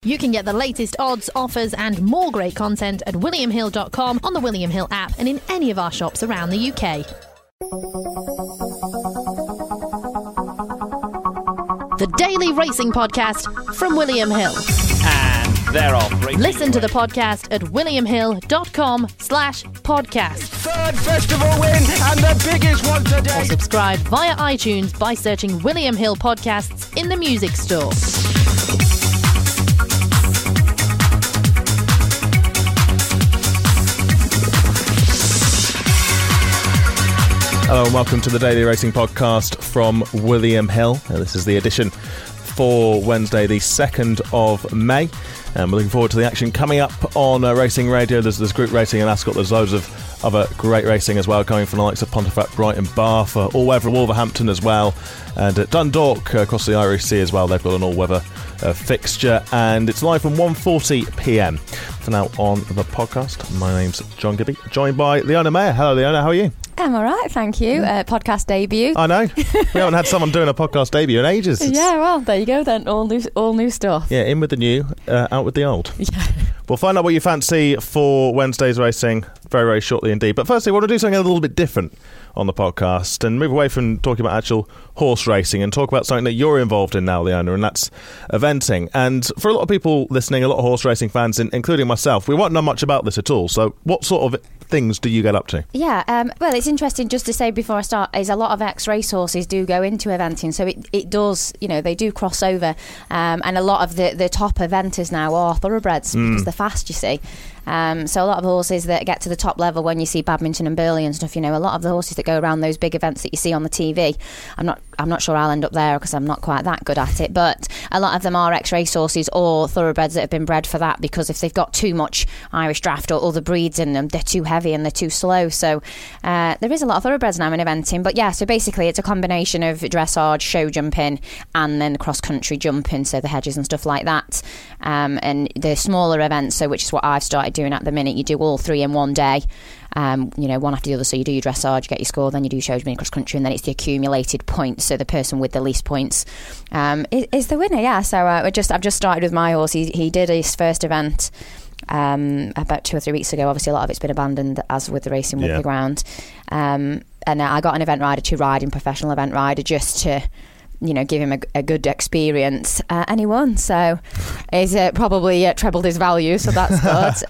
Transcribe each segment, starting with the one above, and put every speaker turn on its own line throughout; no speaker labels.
You can get the latest odds, offers and more great content at williamhill.com, on the William Hill app and in any of our shops around the UK. The Daily Racing Podcast from William Hill.
And they're off.
Listen to the podcast at williamhill.com/podcast.
Third festival win and the biggest one today.
Or subscribe via iTunes by searching William Hill Podcasts in the music store.
Hello and welcome to the Daily Racing Podcast from William Hill. This is the edition for Wednesday, the 2nd of May. And we're looking forward to the action coming up on Racing Radio. There's group racing in Ascot. There's loads of other great racing as well, coming from the likes of Pontefract, Brighton, Bath, all-weather Wolverhampton as well. And at Dundalk, across the Irish Sea as well, they've got an all-weather fixture. And it's live from 1:40pm. For now on the podcast, my name's John Gibby, joined by Leona Mayer. Hello, Leona. How are you?
I'm all right, thank you. Podcast debut.
I know. We haven't had someone doing a podcast debut in ages.
Yeah, well, there you go then. All new stuff.
Yeah, in with the new, out with the old.
Yeah.
We'll find out what you fancy for Wednesday's racing very, very shortly indeed. But firstly, I want to do something a little bit different on the podcast and move away from talking about actual horse racing and talk about something that you're involved in now, Leona, and that's eventing. And for a lot of people listening, a lot of horse racing fans, including myself, we won't know much about this at all. So what sort of things do you get up to?
Yeah, well, it's interesting just to say before I start, is a lot of ex-race horses do go into eventing, so it does, they do cross over, and a lot of the top eventers now are thoroughbreds because they're fast, you see. So a lot of horses that get to the top level, when you see Badminton and Burghley and stuff, a lot of the horses that go around those big events that you see on the TV, I'm not sure I'll end up there because I'm not quite that good at it, but a lot of them are ex-race horses or thoroughbreds that have been bred for that, because if they've got too much Irish draft or other breeds in them, they're too heavy and they're too slow. So there is a lot of thoroughbreds now in eventing. But yeah, so basically it's a combination of dressage, show jumping and then cross-country jumping, so the hedges and stuff like that. And the smaller events, so which is what I've started doing at the minute, you do all three in one day. One after the other. So you do your dressage, get your score, then you do show jumping, cross country, and then it's the accumulated points. So the person with the least points is the winner. Yeah. So I've just started with my horse. He did his first event about 2 or 3 weeks ago. Obviously, a lot of it's been abandoned, as with the racing with the ground. And I got an event rider to ride in, professional event rider, just to give him a good experience, and he won, so he's probably trebled his value, so that's good.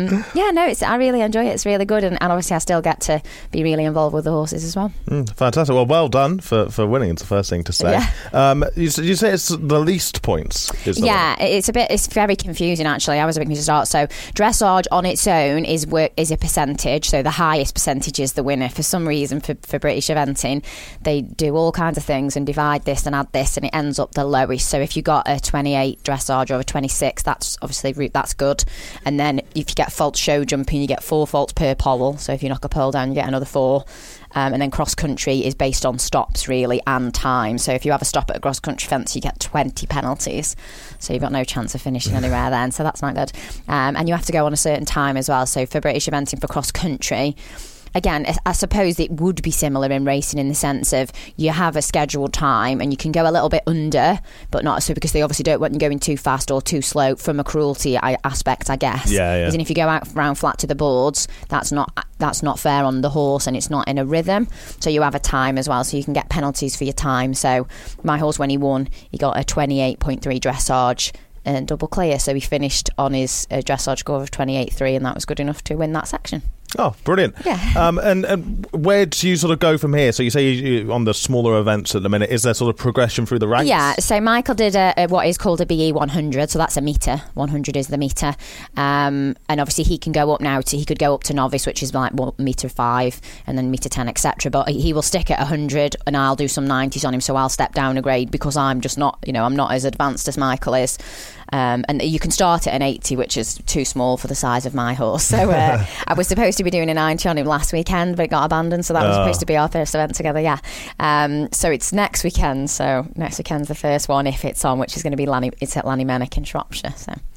I really enjoy it. It's really good, and obviously I still get to be really involved with the horses as well.
Fantastic. Well done for winning. It's the first thing to say. Yeah. You say it's the least points, is
it's very confusing, actually. I was a bit confused to start. So dressage on its own is a percentage, so the highest percentage is the winner. For some reason, for British eventing, they do all kinds of things and divide this and add this, and it ends up the lowest. So if you got a 28 dressage or a 26, that's obviously that's good. And then if you get fault show jumping, you get 4 faults per pole. So if you knock a pole down, you get another 4. And then cross country is based on stops really and time. So if you have a stop at a cross country fence, you get 20 penalties. So you've got no chance of finishing anywhere then. So that's not good. And you have to go on a certain time as well. So for British eventing, for cross country, again, I suppose it would be similar in racing in the sense of you have a scheduled time and you can go a little bit under, but not so, because they obviously don't want you going too fast or too slow from a cruelty aspect, I guess.
Yeah.
As in, if you go out round flat to the boards, that's not fair on the horse, and it's not in a rhythm. So you have a time as well, so you can get penalties for your time. So my horse, when he won, he got a 28.3 dressage and double clear, so he finished on his dressage score of 28.3, and that was good enough to win that section.
Oh, brilliant.
Yeah.
And where do you sort of go from here? So you say you're on the smaller events at the minute. Is there sort of progression through the ranks?
Yeah, so Michael did what is called a BE 100, so that's a metre. 100 is the metre. And obviously he can go up now he could go up to novice, which is like metre 5 and then metre 10, etc. But he will stick at 100 and I'll do some 90s on him, so I'll step down a grade because I'm just not, I'm not as advanced as Michael is. And you can start at an 80, which is too small for the size of my horse. So I was supposed to be doing a 90 on him last weekend, but it got abandoned, so that was supposed to be our first event together. So it's next weekend, so next weekend's the first one if it's on, which is going to be it's at Lanny Mennick in Shropshire. So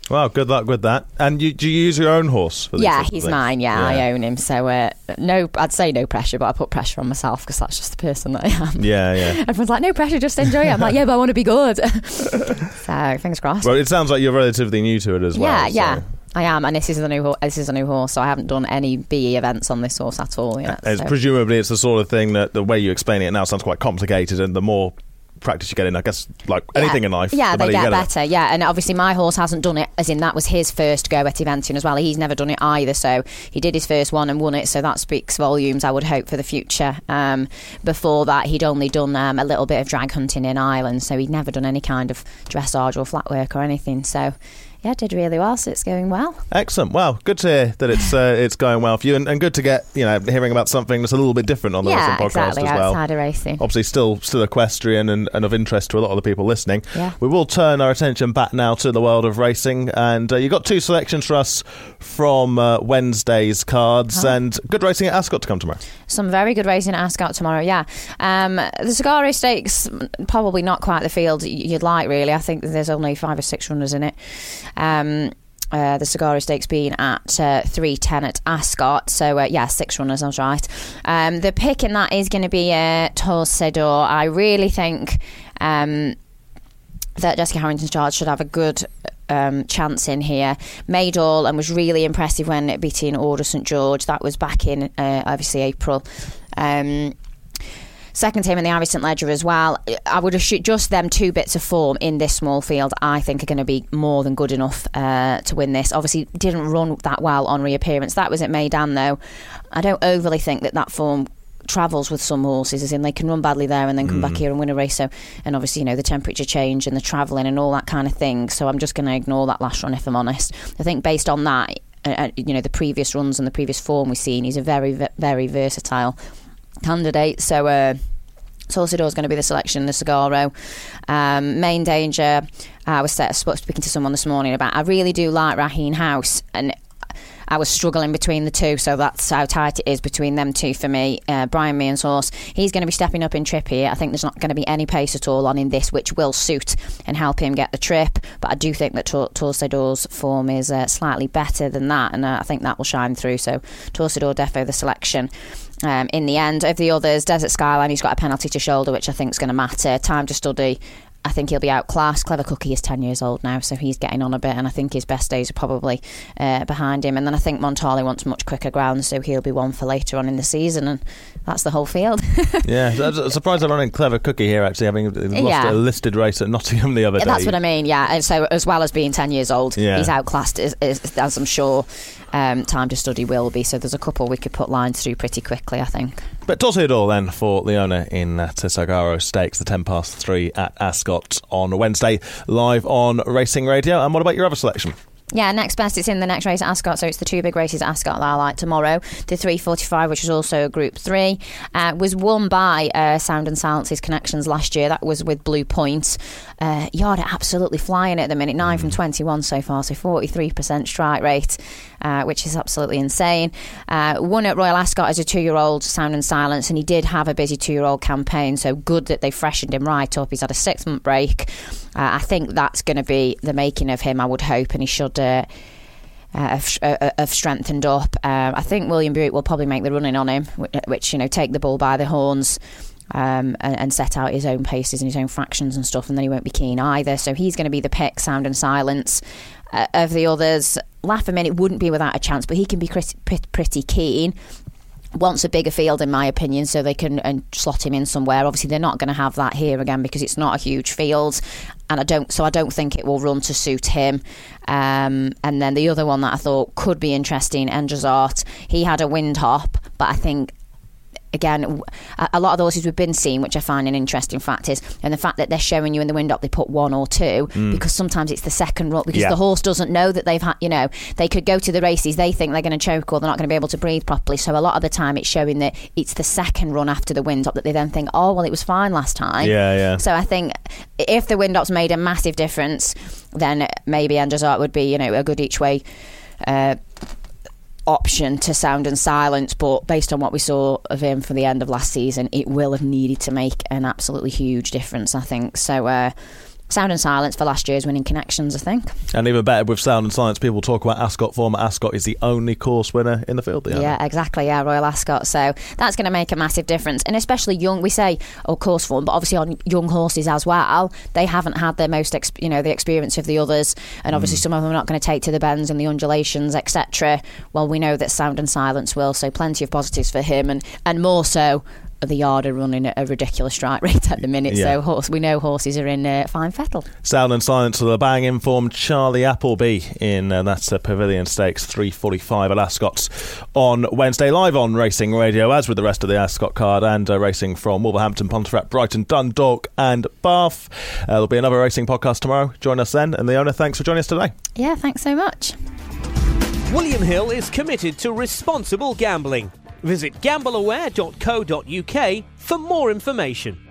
Well, good luck with that. And do you use your own horse for these sorts of
he's
things?
mine. Yeah, I own him. So I'd say no pressure, but I put pressure on myself because that's just the person that I am.
Yeah.
Everyone's like, no pressure, just enjoy it. I'm like, yeah, but I want to be good. So fingers crossed.
Well, it sounds like you're relatively new to it as well.
Yeah.
So.
I am, and this is a new horse, so I haven't done any BE events on this horse at all yet.
Presumably, it's the sort of thing that the way you explain it now sounds quite complicated, and the more practice you get in, I guess, like anything in life,
yeah,
the
they
better
get
you get
better. Yeah, and obviously my horse hasn't done it, as in that was his first go at eventing as well. He's never done it either, so he did his first one and won it. So that speaks volumes, I would hope, for the future. Before that, he'd only done a little bit of drag hunting in Ireland, so he'd never done any kind of dressage or flat work or anything. So. Yeah, did really well, so it's going well.
Excellent. Well, good to hear that it's going well for you, and good to get hearing about something that's a little bit different on the Racing Podcast
exactly,
as well.
Outside of racing.
Obviously, still equestrian and of interest to a lot of the people listening.
Yeah.
We will turn our attention back now to the world of racing, and you've got 2 selections for us from Wednesday's cards, and good racing at Ascot to come tomorrow.
Some very good racing at Ascot tomorrow, yeah. The Sagaro Stakes, probably not quite the field you'd like, really. I think there's only 5 or 6 runners in it. The Sagaro Stakes being at 3:10 at Ascot, so 6 runners, I was right. The pick in that is going to be Torcedor. I really think that Jessica Harrington's Charge should have a good chance in here. Made all and was really impressive when beating Order St George. That was back in obviously April. Second team in the Irish St Ledger as well. I would have just them 2 bits of form in this small field, I think, are going to be more than good enough to win this. Obviously didn't run that well on reappearance. That was at Meydan though. I don't overly think that form travels with some horses, as in they can run badly there and then come back here and win a race. So, and obviously the temperature change and the travelling and all that kind of thing. So I'm just going to ignore that last run if I'm honest. I think based on that, the previous runs and the previous form we've seen, he's a very, very versatile candidate. So Torcedor is going to be the selection. The Sagaro Main Danger, I was speaking to someone this morning about, I really do like Raheen House, and I was struggling between the two, so that's how tight it is between them two for me. Brian Meehan's horse, he's going to be stepping up in trip here. I think there's not going to be any pace at all on in this, which will suit and help him get the trip, but I do think that Torcedor's form is slightly better than that, and I think that will shine through. So Torcedor defo the selection. In the end of the others, Desert Skyline, he's got a penalty to shoulder, which I think is going to matter. Time to Study, I think he'll be outclassed. Clever Cookie is 10 years old now, so he's getting on a bit, and I think his best days are probably behind him. And then I think Montali wants much quicker ground, so he'll be one for later on in the season, and that's the whole field. Yeah,
I'm surprised I'm running Clever Cookie here, actually, having lost a listed race at Nottingham the other day.
That's what I mean, yeah. And so as well as being 10 years old, he's outclassed, as I'm sure Time to Study will be. So there's a couple we could put lines through pretty quickly, I think.
But Torcedor then for Leona in Sagaro Stakes, the 3:10 at Ascot on Wednesday, live on Racing Radio. And what about your other selection?
Yeah, next best, it's in the next race at Ascot, so it's the 2 big races at Ascot that I like tomorrow. The 3:45, which was also a Group 3, was won by Sound and Silence's Connections last year. That was with Blue Point. Yard absolutely flying at the minute, 9 from 21 so far, so 43% strike rate, which is absolutely insane. Won at Royal Ascot as a 2-year-old, Sound and Silence, and he did have a busy 2-year-old campaign, so good that they freshened him right up. He's had a 6-month break. I think that's going to be the making of him, I would hope, and he should have strengthened up. I think William Buick will probably make the running on him, which take the bull by the horns and set out his own paces and his own fractions and stuff, and then he won't be keen either. So he's going to be the pick, Sound and Silence. Of the others, Laugh a Minute wouldn't be without a chance, but he can be pretty keen. Wants a bigger field, in my opinion, so they can slot him in somewhere. Obviously, they're not going to have that here again because it's not a huge field, and I don't think it will run to suit him. And then the other one that I thought could be interesting, Endra's Art. He had a wind hop, but I think, again, a lot of the horses we've been seeing, which I find an interesting fact, is and the fact that they're showing you in the wind up they put 1 or 2 because sometimes it's the second run, because the horse doesn't know that they've had, they could go to the races, they think they're going to choke or they're not going to be able to breathe properly, so a lot of the time it's showing that it's the second run after the wind up that they then think, oh well, it was fine last time. So I think if the wind up's made a massive difference, then maybe Endra's Art would be a good each way option to Sound and Silence, but based on what we saw of him for the end of last season, it will have needed to make an absolutely huge difference, I think. So Sound and Silence for last year's Winning Connections, I think.
And even better, with Sound and Silence, people talk about Ascot. Former Ascot is the only course winner in the field.
Yeah, exactly. Yeah, Royal Ascot. So that's going to make a massive difference. And especially young, we say, course form, but obviously on young horses as well, they haven't had their most, the experience of the others. And obviously some of them are not going to take to the bends and the undulations, etc. Well, we know that Sound and Silence will. So plenty of positives for him, and more so. The yard are running at a ridiculous strike rate at the minute, so we know horses are in fine fettle.
Sound and Silence for the bang informed Charlie Appleby in that's a Pavilion Stakes 3:45 at Ascot on Wednesday, live on Racing Radio, as with the rest of the Ascot card, and racing from Wolverhampton, Pontefract, Brighton, Dundalk and Bath. There'll be another racing podcast tomorrow. Join us then. And Leona, thanks for joining us today.
Yeah, thanks so much.
William Hill is committed to responsible gambling. Visit gambleaware.co.uk for more information.